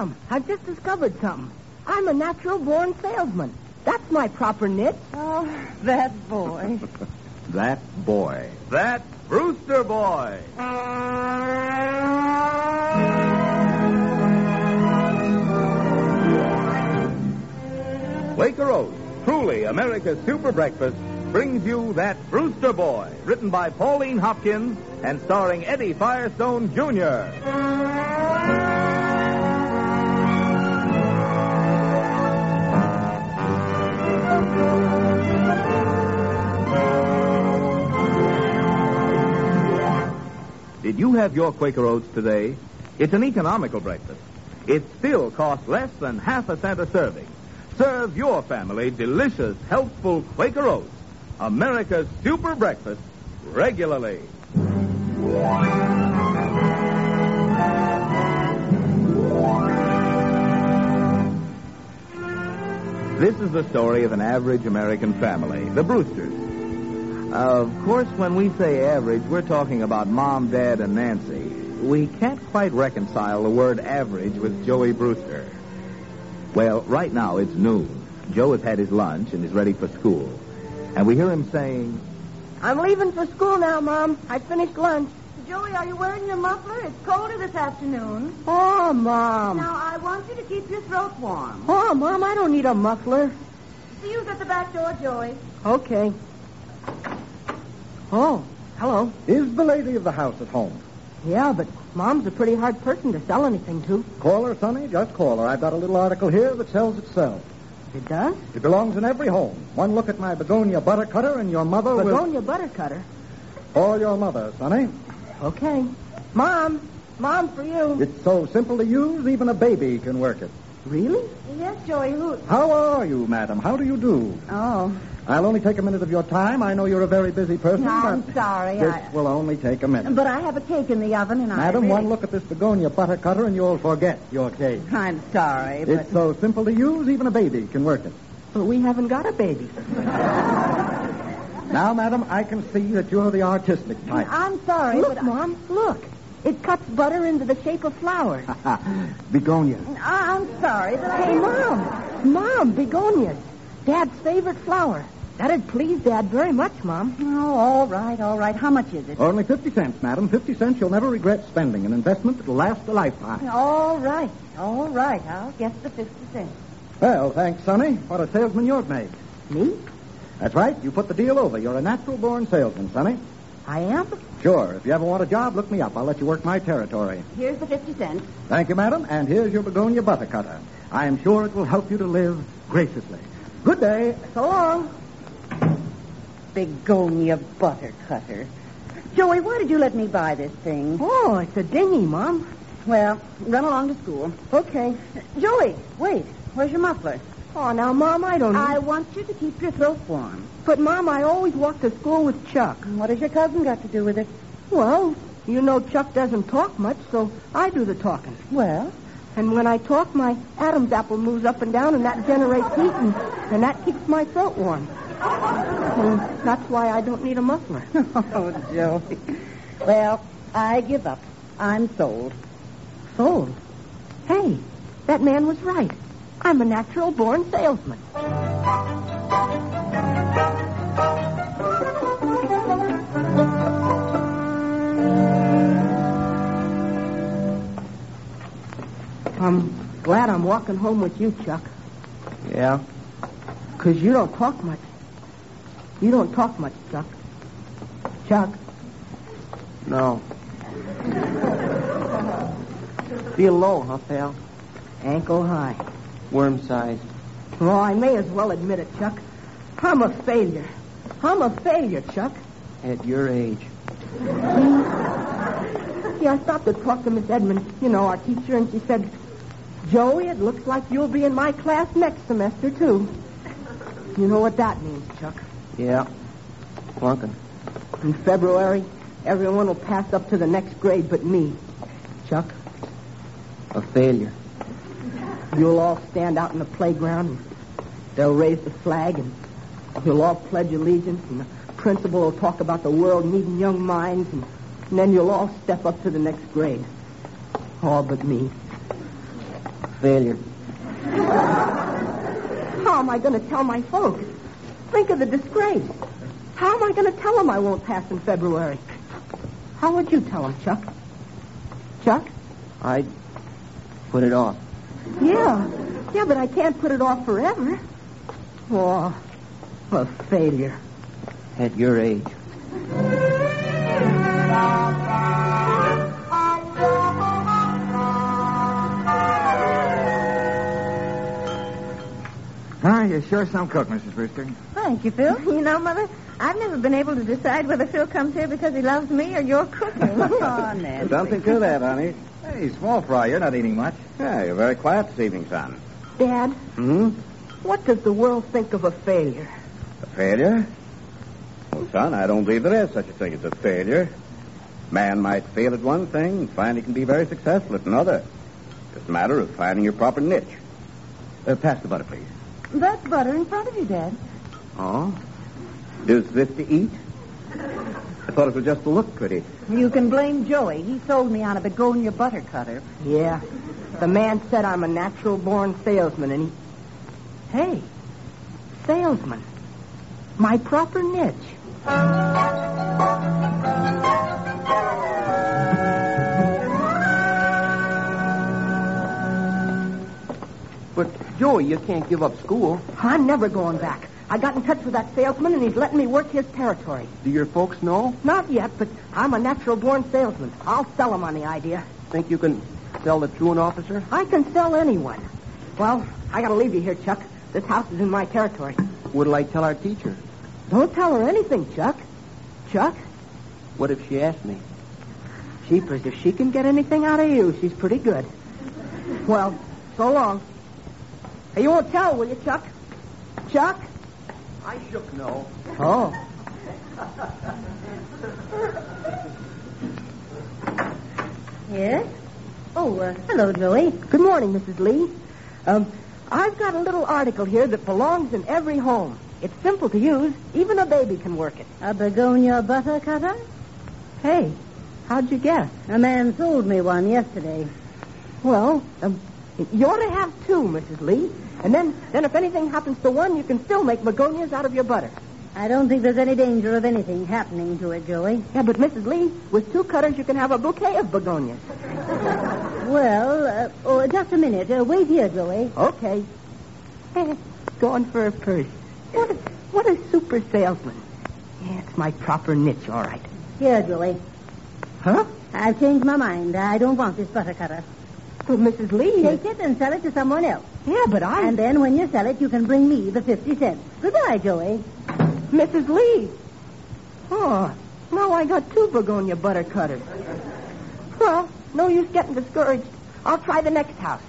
Mom, I've just discovered something. I'm a natural-born salesman. That's my proper niche. Oh, that boy. That boy. That Brewster boy. Quaker Oats, truly America's super breakfast, brings you That Brewster Boy, written by Pauline Hopkins and starring Eddie Firestone, Jr. Did you have your Quaker Oats today? It's an economical breakfast. It still costs less than half a cent a serving. Serve your family delicious, healthful Quaker Oats, America's super breakfast, regularly. This is the story of an average American family, the Brewsters. Of course, when we say average, we're talking about Mom, Dad, and Nancy. We can't quite reconcile the word average with Joey Brewster. Well, right now it's noon. Joe has had his lunch and is ready for school. And we hear him saying, I'm leaving for school now, Mom. I finished lunch. Joey, are you wearing your muffler? It's colder this afternoon. Oh, Mom. Now, I want you to keep your throat warm. Oh, Mom, I don't need a muffler. See you at the back door, Joey. Okay. Oh, hello. Is the lady of the house at home? Yeah, but Mom's a pretty hard person to sell anything to. Call her, Sonny. Just call her. I've got a little article here that sells itself. It does? It belongs in every home. One look at my begonia butter cutter and your mother will... Begonia butter cutter? Or your mother, Sonny. Okay. Mom, for you. It's so simple to use, even a baby can work it. Really? Yes, Joey. How are you, madam? How do you do? Oh. I'll only take a minute of your time. I know you're a very busy person, I'm but sorry. this will only take a minute. But I have a cake in the oven, and Madam, one look at this begonia butter cutter and you'll forget your cake. I'm sorry, but... It's so simple to use, even a baby can work it. But we haven't got a baby. Now, madam, I can see that you're the artistic type. I'm sorry, Look, but... Mom, look. It cuts butter into the shape of flowers. Begonia. I'm sorry, but Hey, Mom, begonias. Dad's favorite flower. That'd please Dad very much, Mom. Oh, all right. How much is it? Only 50 cents, madam. 50 cents you'll never regret spending. An investment that'll last a lifetime. All right. I'll get the 50 cents. Well, thanks, Sonny. What a salesman you've made. Me? That's right. You put the deal over. You're a natural-born salesman, Sonny. I am? Sure. If you ever want a job, look me up. I'll let you work my territory. Here's the 50 cents. Thank you, madam. And here's your begonia butter cutter. I am sure it will help you to live graciously. Good day. So long. Begonia butter cutter. Joey, why did you let me buy this thing? Oh, it's a dinghy, Mom. Well, run along to school. Okay. Joey, wait. Where's your muffler? Oh, now, Mom, I don't... I want you to keep your throat warm. But, Mom, I always walk to school with Chuck. What has your cousin got to do with it? Well, you know Chuck doesn't talk much, so I do the talking. Well? And when I talk, my Adam's apple moves up and down, and that generates heat, and that keeps my throat warm. And that's why I don't need a muffler. Oh, Joey. Well, I give up. I'm sold. Sold? Hey, that man was right. I'm a natural-born salesman. I'm glad I'm walking home with you, Chuck. Yeah? 'Cause you don't talk much. You don't talk much, Chuck. Chuck. No. Feel low, huh, pal? Ankle high. Worm-sized. Oh, I may as well admit it, Chuck. I'm a failure. I'm a failure, Chuck. At your age. See, I stopped to talk to Miss Edmonds, our teacher, and she said, Joey, it looks like you'll be in my class next semester, too. You know what that means, Chuck. Yeah. Flunking. In February, everyone will pass up to the next grade but me. Chuck. A failure. You'll all stand out in the playground, and they'll raise the flag, and you'll all pledge allegiance, and the principal will talk about the world needing young minds, and then you'll all step up to the next grade. All but me. failure. How am I going to tell my folks? Think of the disgrace. How am I going to tell them I won't pass in February? How would you tell them, Chuck? Chuck? I'd put it off. Yeah, but I can't put it off forever. Oh, a failure. At your age. You're sure some cook, Mrs. Brewster. Thank you, Phil. You know, Mother, I've never been able to decide whether Phil comes here because he loves me or you're cooking. Oh, Nancy. Something to that, honey. Hey, small fry, you're not eating much. Yeah, you're very quiet this evening, son. Dad, What does the world think of a failure? A failure? Well, son, I don't believe there is such a thing as a failure. Man might fail at one thing and find he can be very successful at another. It's a matter of finding your proper niche. Pass the butter, please. That's butter in front of you, Dad. Oh? Is this to eat? I thought it was just to look pretty. You can blame Joey. He sold me on a begonia butter cutter. Yeah. The man said I'm a natural-born salesman, and he... Hey, salesman. My proper niche. But, Joey, you can't give up school. I'm never going back. I got in touch with that salesman, and he's letting me work his territory. Do your folks know? Not yet, but I'm a natural-born salesman. I'll sell them on the idea. Think you can sell the truant officer? I can sell anyone. Well, I got to leave you here, Chuck. This house is in my territory. What'll I tell our teacher? Don't tell her anything, Chuck. Chuck? What if she asked me? Jeepers, if she can get anything out of you, she's pretty good. Well, so long. Hey, you won't tell, will you, Chuck? Chuck? I shook no. Oh. Yes? Oh, hello, Joey. Good morning, Mrs. Lee. I've got a little article here that belongs in every home. It's simple to use. Even a baby can work it. A begonia butter cutter? Hey, how'd you guess? A man sold me one yesterday. Well, you ought to have two, Mrs. Lee. And then if anything happens to one, you can still make begonias out of your butter. I don't think there's any danger of anything happening to it, Joey. Yeah, but Mrs. Lee, with two cutters, you can have a bouquet of begonias. Well, just a minute. Wait here, Joey. Okay. Going for a purse. What a super salesman. Yeah, it's my proper niche, all right. Here, Joey. Huh? I've changed my mind. I don't want this butter cutter. Well, Mrs. Lee... Take it and sell it to someone else. Yeah, but I... And then when you sell it, you can bring me the 50 cents. Goodbye, Joey. Mrs. Lee. Oh, now I got two begonia butter cutters. Well, no use getting discouraged. I'll try the next house.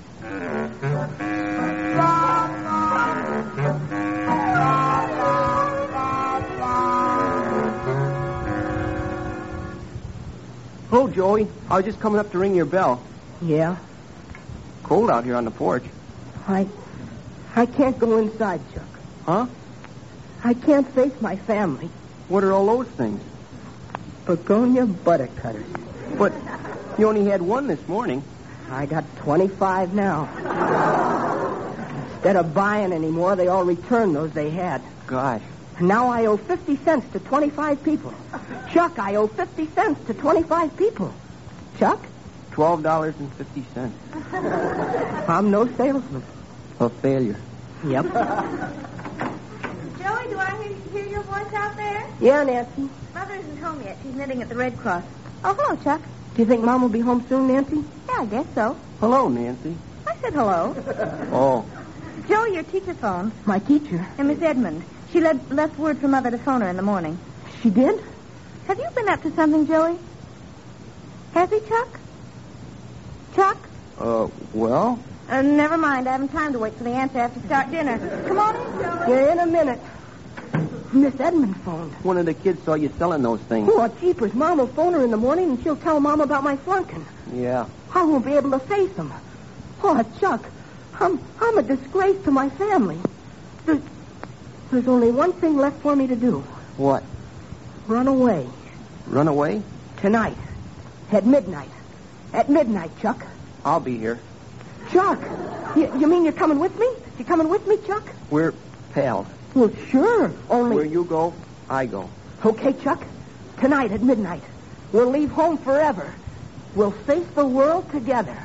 Oh, Joey, I was just coming up to ring your bell. Yeah? Cold out here on the porch. I can't go inside, Chuck. Huh? I can't face my family. What are all those things? Begonia butter cutters. But you only had one this morning. I got 25 now. Instead of buying any more, they all returned those they had. Gosh. And now I owe 50 cents to 25 people. Chuck, I owe 50 cents to 25 people. Chuck? $12.50. I'm no salesman. A failure. Yep. Joey, do I hear your voice out there? Yeah, Nancy. Mother isn't home yet. She's knitting at the Red Cross. Oh, hello, Chuck. Do you think Mom will be home soon, Nancy? Yeah, I guess so. Hello, Nancy. I said hello. Oh. Joey, your teacher phoned. My teacher. And Miss Edmond. She left word for Mother to phone her in the morning. She did? Have you been up to something, Joey? Has he, Chuck? Chuck? Well? Never mind. I haven't time to wait for the answer. I have to start dinner. Come on in, Joey. Yeah, in a minute. Miss Edmond phoned. One of the kids saw you selling those things. Oh, jeepers. Mom will phone her in the morning, and she'll tell Mom about my flunking. Yeah. I won't be able to face them. Oh, Chuck, I'm a disgrace to my family. There's only one thing left for me to do. What? Run away. Run away? Tonight. At midnight. At midnight, Chuck. I'll be here. Chuck! You mean you're coming with me? You coming with me, Chuck? We're pals. Well, sure. Only... Where you go, I go. Okay, Chuck. Tonight at midnight, we'll leave home forever. We'll face the world together.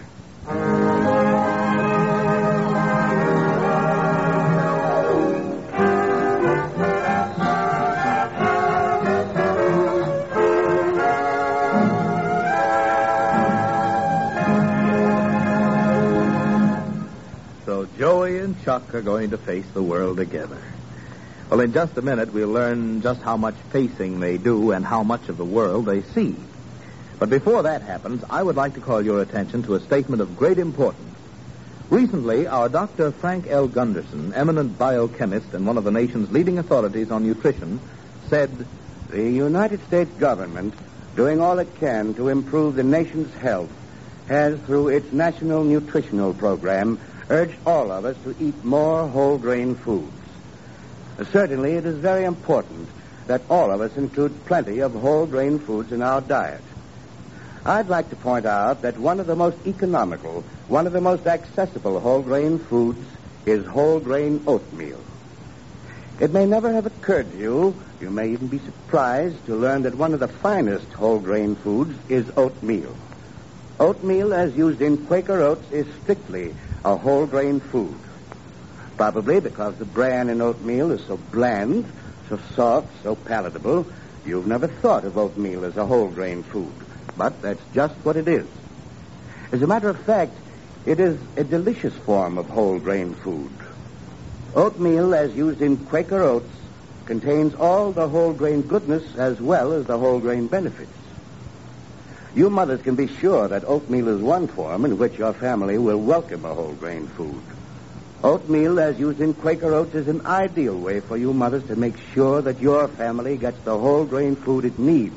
So Joey and Chuck are going to face the world together. Well, in just a minute, we'll learn just how much facing they do and how much of the world they see. But before that happens, I would like to call your attention to a statement of great importance. Recently, our Dr. Frank L. Gunderson, eminent biochemist and one of the nation's leading authorities on nutrition, said, The United States government, doing all it can to improve the nation's health, has, through its National Nutritional Program, urged all of us to eat more whole grain foods. Certainly, it is very important that all of us include plenty of whole grain foods in our diet. I'd like to point out that one of the most economical, one of the most accessible whole grain foods is whole grain oatmeal. It may never have occurred to you, you may even be surprised to learn that one of the finest whole grain foods is oatmeal. Oatmeal, as used in Quaker Oats, is strictly a whole grain food. Probably because the bran in oatmeal is so bland, so soft, so palatable, you've never thought of oatmeal as a whole grain food. But that's just what it is. As a matter of fact, it is a delicious form of whole grain food. Oatmeal, as used in Quaker Oats, contains all the whole grain goodness as well as the whole grain benefits. You mothers can be sure that oatmeal is one form in which your family will welcome a whole grain food. Oatmeal, as used in Quaker Oats, is an ideal way for you mothers to make sure that your family gets the whole grain food it needs.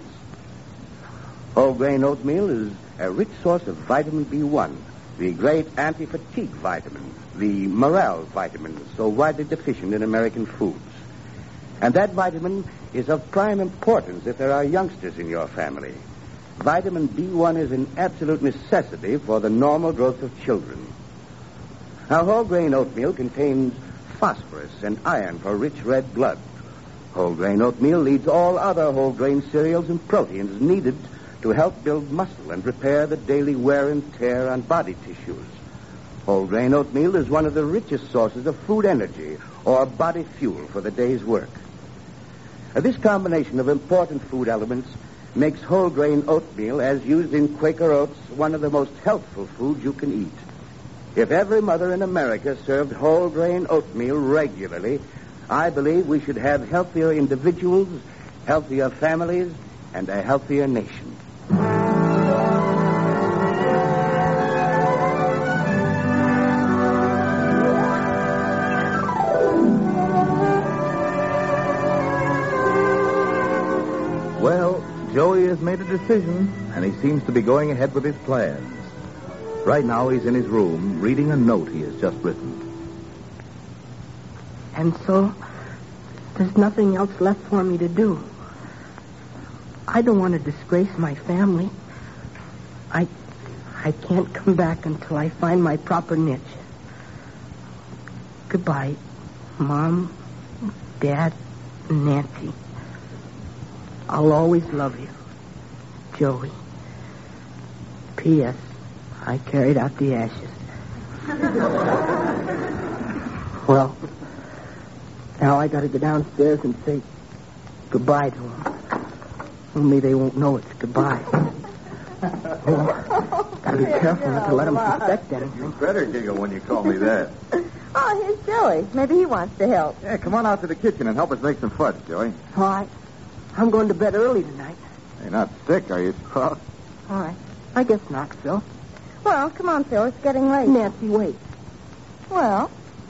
Whole grain oatmeal is a rich source of vitamin B1, the great anti-fatigue vitamin, the morale vitamin so widely deficient in American foods. And that vitamin is of prime importance if there are youngsters in your family. Vitamin B1 is an absolute necessity for the normal growth of children. Now, whole grain oatmeal contains phosphorus and iron for rich red blood. Whole grain oatmeal leads all other whole grain cereals and proteins needed to help build muscle and repair the daily wear and tear on body tissues. Whole grain oatmeal is one of the richest sources of food energy or body fuel for the day's work. This combination of important food elements makes whole grain oatmeal, as used in Quaker Oats, one of the most healthful foods you can eat. If every mother in America served whole grain oatmeal regularly, I believe we should have healthier individuals, healthier families, and a healthier nation. Well, Joey has made a decision, and he seems to be going ahead with his plans. Right now, he's in his room, reading a note he has just written. And so, there's nothing else left for me to do. I don't want to disgrace my family. I can't come back until I find my proper niche. Goodbye, Mom, Dad, and Nancy. I'll always love you, Joey. P.S. I carried out the ashes. Well, now I gotta go downstairs and say goodbye to them. Only they won't know it's goodbye. Oh, gotta be careful not to let them suspect anything. You better giggle when you call me that. Oh, here's Joey. Maybe he wants to help. Yeah, come on out to the kitchen and help us make some fudge, Joey. All right. I'm going to bed early tonight. You're not sick, are you, Sprout? All right. I guess not, Phil. Well, come on, Phil. It's getting late. Nancy, wait. Well?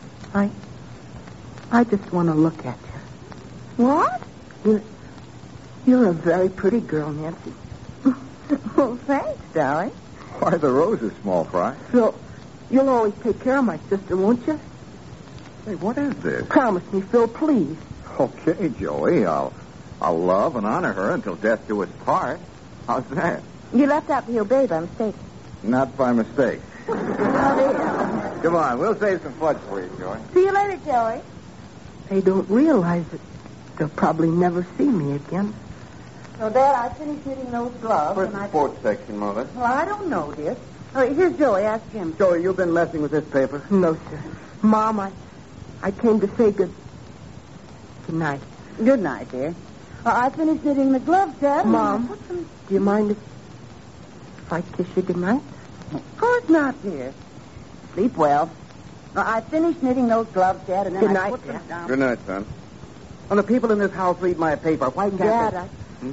I just want to look at you. What? You're a very pretty girl, Nancy. Well, thanks, darling. Why, the rose is small fry. Phil, you'll always take care of my sister, won't you? Hey, what is this? Promise me, Phil, please. Okay, Joey. I'll love and honor her until death do us part. How's that? You left out the obey by mistake. Not by mistake. Oh, dear. Come on, we'll save some fudge for you, Joey. See you later, Joey. They don't realize it. They'll probably never see me again. So, Dad, I finished knitting those gloves. Where's the sports section, Mother? Well, I don't know, dear. Oh, here's Joey. Ask him. Joey, you've been messing with this paper? No, sir. Mom, I came to say good night. Good night, dear. I finished knitting the gloves, Dad. Mom, do you mind if I kiss you good night? Of course not, dear. Sleep well. I finished knitting those gloves, Dad, and then Good I night, put them Dad. down. Good night, son. When the people in this house read my paper, why can't Dad,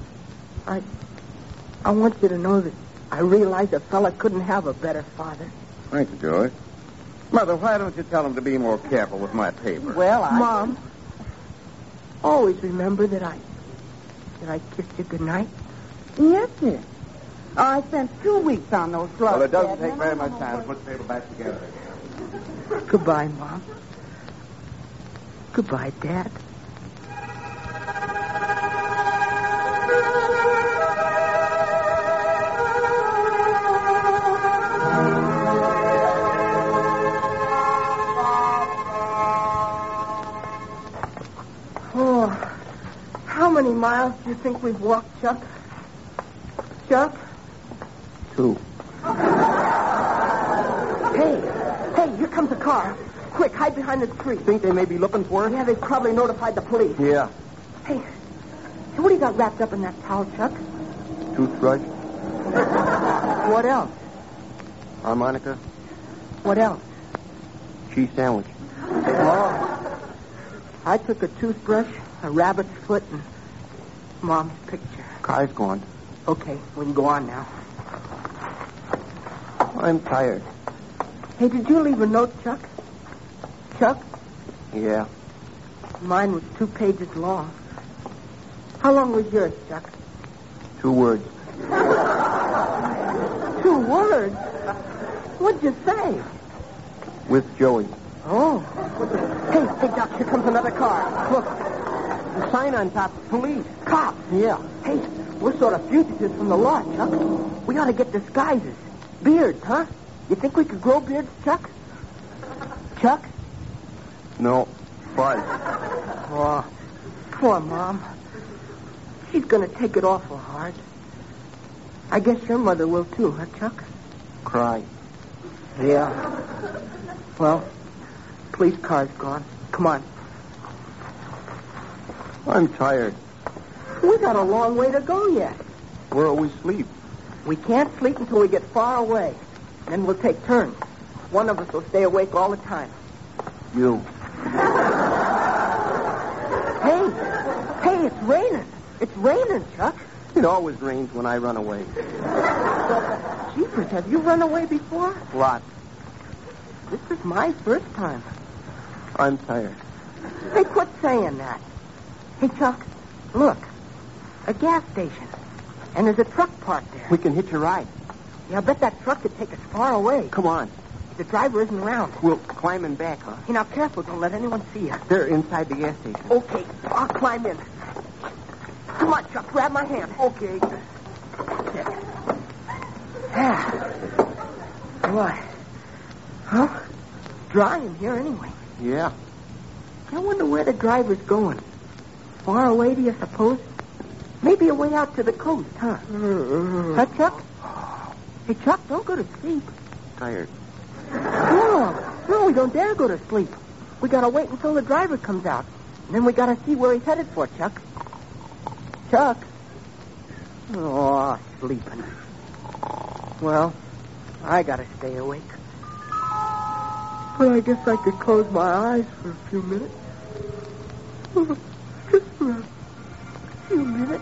I want you to know that I realize a fella couldn't have a better father. Thank you, Joey. Mother, why don't you tell him to be more careful with my paper? Well, Mom, always remember that I kissed you good night. Yes, dear. I spent 2 weeks on those gloves. Well, it doesn't Dad, take very much time to put the paper back together again. Goodbye, Mom. Goodbye, Dad. Oh, how many miles do you think we've walked, Chuck? Chuck? 2. Hey, here comes a car. Quick, hide behind this tree. Think they may be looking for us? Yeah, they've probably notified the police. Yeah. Hey, what do you got wrapped up in that towel, Chuck? Toothbrush, What else? harmonica, What else? cheese sandwich. Oh, I took a toothbrush, a rabbit's foot, and Mom's picture. Car's gone. Okay, we can go on now. I'm tired. Hey, did you leave a note, Chuck? Chuck? Yeah. Mine was 2 pages long. How long was yours, Chuck? 2 words. 2 words? What'd you say? With Joey. Oh. Hey, Doc, here comes another car. Look. The sign on top, police. Cops. Yeah. Hey, we're sort of fugitives from the law, Chuck. We ought to get disguises. Beards, huh? You think we could grow beards, Chuck? Chuck? No. Buzz. Oh, poor Mom. She's going to take it awful hard. I guess your mother will too, huh, Chuck? Cry. Yeah. Well, police car's gone. Come on. I'm tired. We got a long way to go yet. Where'll we sleep? We can't sleep until we get far away. Then we'll take turns. One of us will stay awake all the time. You. Hey, it's raining. It's raining, Chuck. It always rains when I run away. Jeepers, have you run away before? Lot. This is my first time. I'm tired. Hey, quit saying that. Hey, Chuck, look. A gas station. And there's a truck parked there. We can hitch a ride. Yeah, I bet that truck could take us far away. Come on. The driver isn't around. We'll climb in back, huh? Hey, now, careful. Don't let anyone see you. They're inside the gas station. Okay, I'll climb in. Come on, Chuck. Grab my hand. Okay. Yeah. What? Huh? Dry in here anyway. Yeah. I wonder where the driver's going. Far away, do you suppose? Maybe away out to the coast, huh? Huh, Chuck? Hey, Chuck, don't go to sleep. Tired. No, we don't dare go to sleep. We gotta wait until the driver comes out. And then we gotta see where he's headed for, Chuck. Chuck? Oh, sleeping. Well, I gotta stay awake. But I guess I could close my eyes for a few minutes. Just for a few minutes.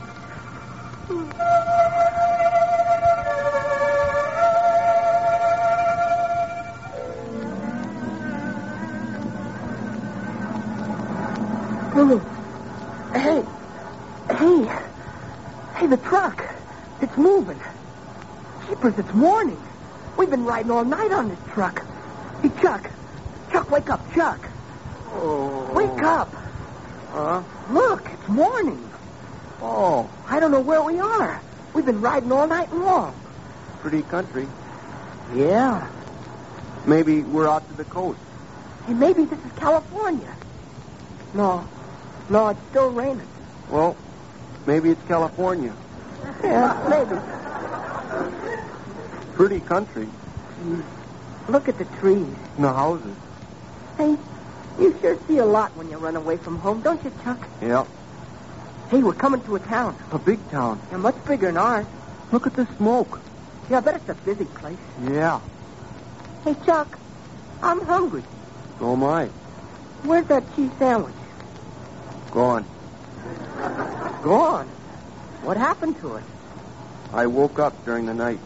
Oh. Hey, the truck. It's moving. Jeepers, it's morning. We've been riding all night on this truck. Hey, Chuck. Chuck, wake up, Chuck. Oh. Wake up. Huh? Look, it's morning. Oh. I don't know where we are. We've been riding all night long. Pretty country. Yeah. Maybe we're out to the coast. Hey, maybe this is California. No, it's still raining. Well, maybe it's California. Yeah, maybe. Pretty country. Look at the trees. And the houses. Hey, you sure see a lot when you run away from home, don't you, Chuck? Yeah. Hey, we're coming to a town. A big town. Yeah, much bigger than ours. Look at the smoke. Yeah, I bet it's a busy place. Yeah. Hey, Chuck, I'm hungry. So am I. Where's that cheese sandwich? Gone. Gone. What happened to it? I woke up during the night.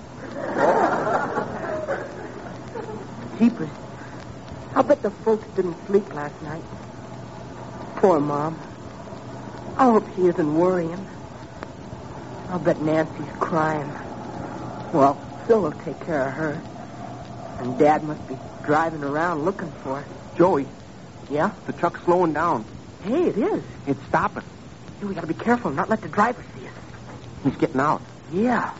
Jeepers. I'll bet the folks didn't sleep last night. Poor Mom. I hope she isn't worrying. I'll bet Nancy's crying. Well, Phil will take care of her. And Dad must be driving around looking for her. Joey, Yeah? the truck's slowing down. Hey, it is. It's stopping. Hey, we gotta be careful and not let the driver see us. He's getting out. Yeah.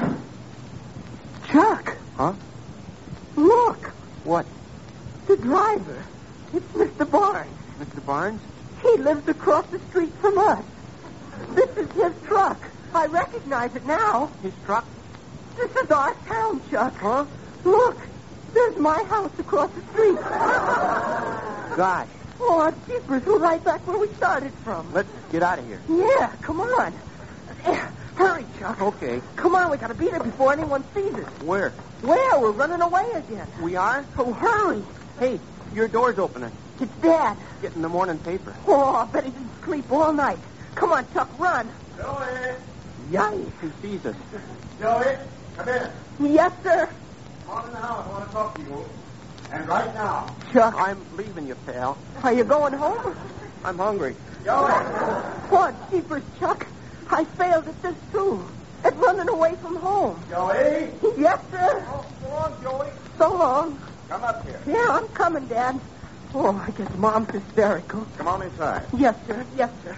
Chuck, Huh? look. What? The driver. It's Mr. Barnes. Mr. Barnes? He lives across the street from us. This is his truck. I recognize it now. His truck? This is our town, Chuck. Huh? Look, there's my house across the street. Gosh. Oh, jeepers, we're right back where we started from. Let's get out of here. Yeah, come on. Hurry, Chuck. Okay. Come on, we gotta be there before anyone sees us. Where? Where? We're running away again. We are? Oh, hurry. Hey, your door's opening. It's Dad. Getting the morning paper. Oh, I bet he didn't sleep all night. Come on, Chuck, run. Joey! Yikes. He sees us. Joey, come in. Yes, sir. Come on in the house. I want to talk to you. And right now. Chuck, I'm leaving you, pal. are you going home? I'm hungry. Joey! What, jeepers, Chuck? I failed at this, too. At running away from home. Joey! Yes, sir. Oh, go on, Joey. So long. Come up here. Yeah, I'm coming, Dad. Oh, I guess Mom's hysterical. Come on inside. Yes, sir. Yes, sir.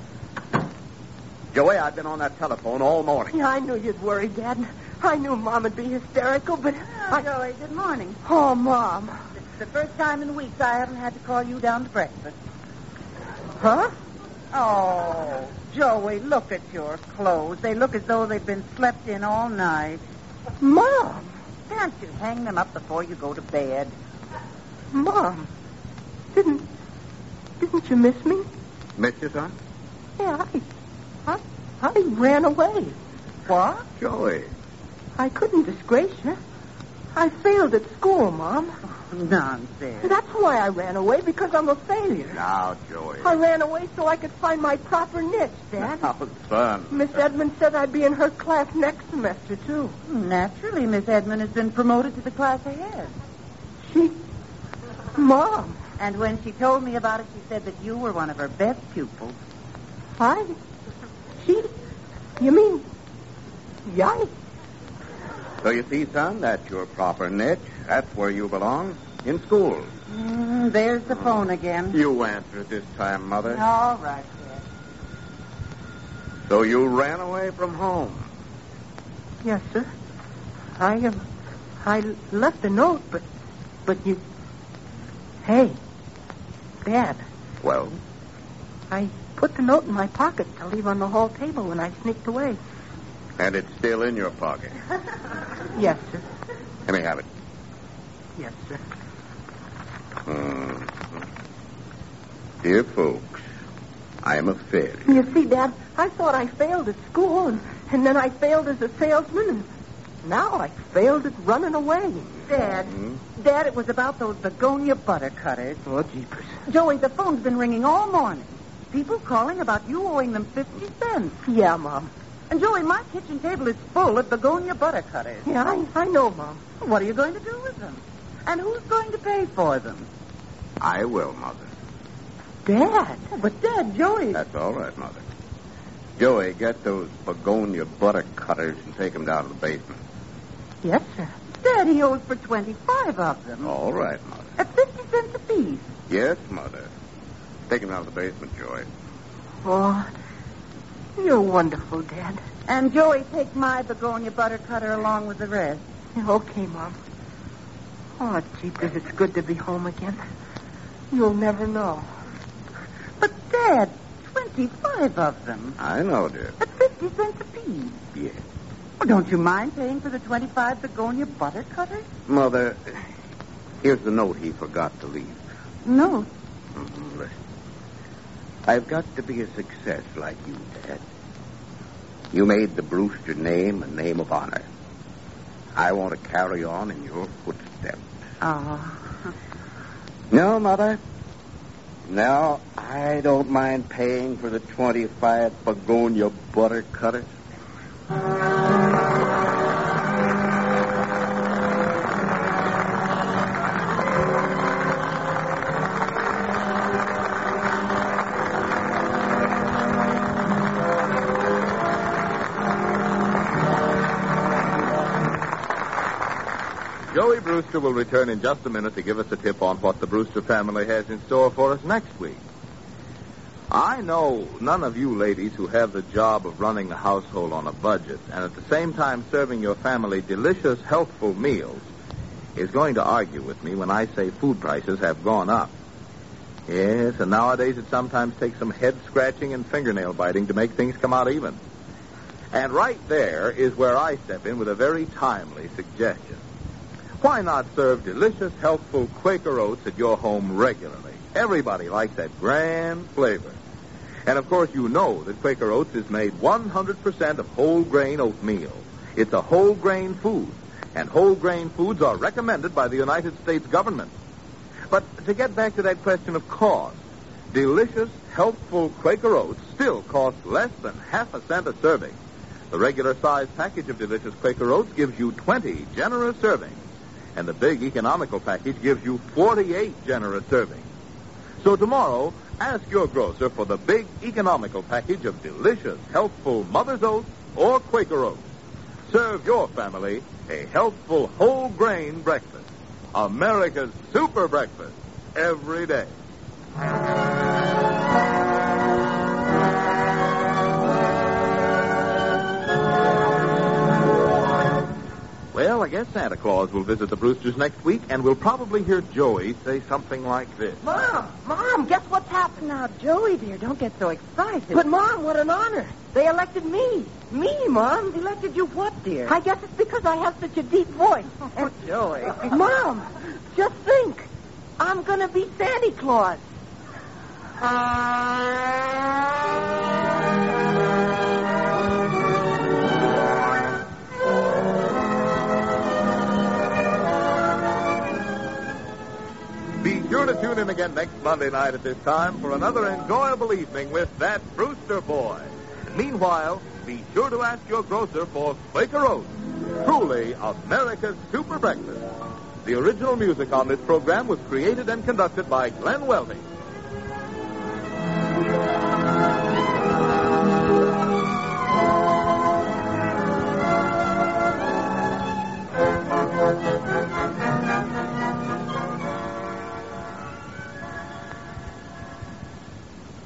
Joey, I've been on that telephone all morning. Yeah, I knew you'd worry, Dad. I knew Mom would be hysterical, but Joey, good morning. Oh, Mom. It's the first time in weeks I haven't had to call you down to breakfast. Huh? Oh, Joey, look at your clothes. They look as though they've been slept in all night. Mom. Can't you hang them up before you go to bed? Mom. Didn't you miss me? Miss you, son? Yeah, I ran away. What? Joey. I couldn't disgrace you. I failed at school, Mom. Nonsense. That's why I ran away, because I'm a failure. Now, Joey. I ran away so I could find my proper niche, Dad. Now, son. Miss Edmund said I'd be in her class next semester, too. Naturally, Miss Edmund has been promoted to the class ahead. Mom, And when she told me about it, she said that you were one of her best pupils. you mean, yikes. So you see, son, that's your proper niche. That's where you belong. In school. There's the phone again. You answer it this time, Mother. All right, Dad. So you ran away from home. Yes, sir. I left a note, but you... Hey, Dad, Well? I put the note in my pocket to leave on the hall table when I sneaked away. And it's still in your pocket. Yes, sir. Let me have it. Yes, sir. Dear folks, I am a failure. You see, Dad, I thought I failed at school, and then I failed as a salesman, and now I failed at running away. Dad, Dad, it was about those begonia butter cutters. Oh, jeepers. Joey, the phone's been ringing all morning. People calling about you owing them 50 cents. Yeah, Mom. And, Joey, my kitchen table is full of begonia butter cutters. Yeah, I know, Mom. What are you going to do with them? And who's going to pay for them? I will, Mother. Dad. But, Dad, Joey... That's all right, Mother. Joey, get those begonia butter cutters and take them down to the basement. Yes, sir. Dad, he owes for 25 of them. All right, Mother. At 50 cents apiece. Yes, Mother. Take them down to the basement, Joey. Oh, you're wonderful, Dad. And, Joey, take my begonia butter cutter along with the rest. Okay, Mom. Oh, jeepers, it's good to be home again. You'll never know. But, Dad, 25 of them. I know, dear. At 50 cents apiece. Yes. Well, don't you mind paying for the 25 begonia butter cutters? Mother, here's the note he forgot to leave. No. Listen. I've got to be a success like you, Dad. You made the Brewster name a name of honor. I want to carry on in your footsteps. Oh. No, Mother. No, I don't mind paying for the 25 begonia butter cutters. Joey Brewster will return in just a minute to give us a tip on what the Brewster family has in store for us next week. I know none of you ladies who have the job of running the household on a budget and at the same time serving your family delicious, healthful meals is going to argue with me when I say food prices have gone up. Yes, and nowadays it sometimes takes some head-scratching and fingernail biting to make things come out even. And right there is where I step in with a very timely suggestion. Why not serve delicious, healthful Quaker Oats at your home regularly? Everybody likes that grand flavor. And, of course, you know that Quaker Oats is made 100% of whole grain oatmeal. It's a whole grain food, and whole grain foods are recommended by the United States government. But to get back to that question of cost, delicious, healthful Quaker Oats still cost less than half a cent a serving. The regular size package of delicious Quaker Oats gives you 20 generous servings. And the big economical package gives you 48 generous servings. So tomorrow, ask your grocer for the big economical package of delicious, healthful Mother's Oats or Quaker Oats. Serve your family a healthful whole grain breakfast. America's super breakfast every day. Well, I guess Santa Claus will visit the Brewsters next week, and we'll probably hear Joey say something like this. Mom, guess what's happened? Now, Joey, dear, don't get so excited. But, Mom, what an honor. They elected me. Me, Mom. Elected you what, dear? I guess it's because I have such a deep voice. Oh, Joey. Mom, just think. I'm going to be Santa Claus. Be sure to tune in again next Monday night at this time for another enjoyable evening with that Brewster boy. Meanwhile, be sure to ask your grocer for Quaker Oats, truly America's super breakfast. The original music on this program was created and conducted by Glenn Welding.